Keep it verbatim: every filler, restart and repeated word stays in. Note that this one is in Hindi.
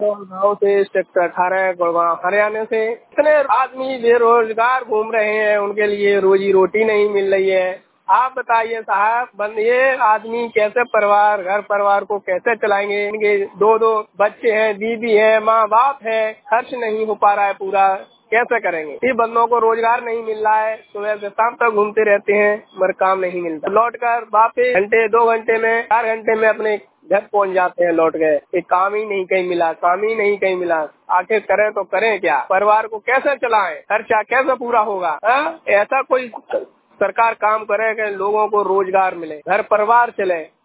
गाँव से सेक्टर अठारह गुड़गांव हरियाणा से इतने आदमी बेरोजगार घूम रहे हैं, उनके लिए रोजी रोटी नहीं मिल रही है। आप बताइए साहब, बंद ये आदमी कैसे परिवार घर परिवार को कैसे चलाएंगे? इनके दो दो बच्चे हैं, बीबी है, माँ बाप है, खर्च नहीं हो पा रहा है पूरा, कैसे करेंगे? ये बंदों को रोजगार नहीं मिल रहा है, सुबह से शाम तक घूमते रहते हैं मगर काम नहीं मिलता। लौट कर वापस घंटे दो घंटे में चार घंटे में अपने घर पहुंच जाते हैं लौट गए। एक काम ही नहीं कहीं मिला, काम ही नहीं कहीं मिला। आखिर करें तो करें क्या? परिवार को कैसे चलाएं? खर्चा कैसे पूरा होगा? हा? ऐसा कोई सरकार काम करे कि लोगों को रोजगार मिले, घर परिवार चले।